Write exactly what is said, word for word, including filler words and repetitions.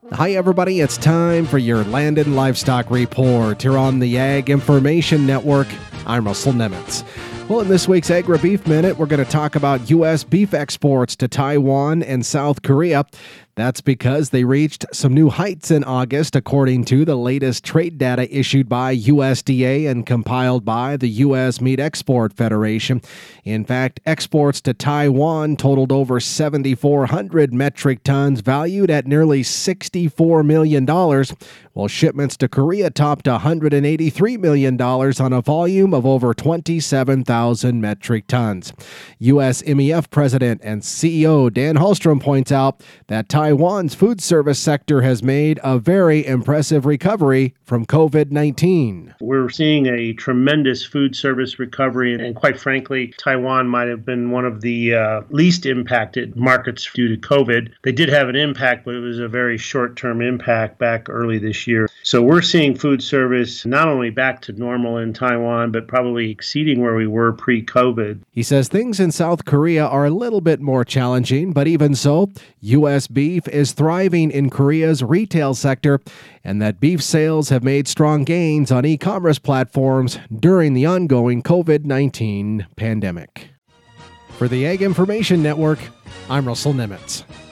Hi, everybody. It's time for your Land and Livestock Report here on the Ag Information Network. I'm Russell Nemitz. Well, in this week's Agri-Beef Minute, we're going to talk about U S beef exports to Taiwan and South Korea. That's because they reached some new heights in August, according to the latest trade data issued by U S D A and compiled by the U S Meat Export Federation. In fact, exports to Taiwan totaled over seven thousand four hundred metric tons, valued at nearly sixty-four million dollars, while shipments to Korea topped one hundred eighty-three million dollars on a volume of over twenty-seven thousand metric tons. U S M E F President and C E O Dan Hallstrom points out that Taiwan's food service sector has made a very impressive recovery from covid nineteen. We're seeing a tremendous food service recovery, and quite frankly, Taiwan might have been one of the uh, least impacted markets due to COVID. They did have an impact, but it was a very short-term impact back early this year. So we're seeing food service not only back to normal in Taiwan, but probably exceeding where we were pre-COVID. He says things in South Korea are a little bit more challenging, but even so, U S beef is thriving in Korea's retail sector, and that beef sales have made strong gains on e-commerce platforms during the ongoing covid nineteen pandemic. For the Ag Information Network, I'm Russell Nemitz.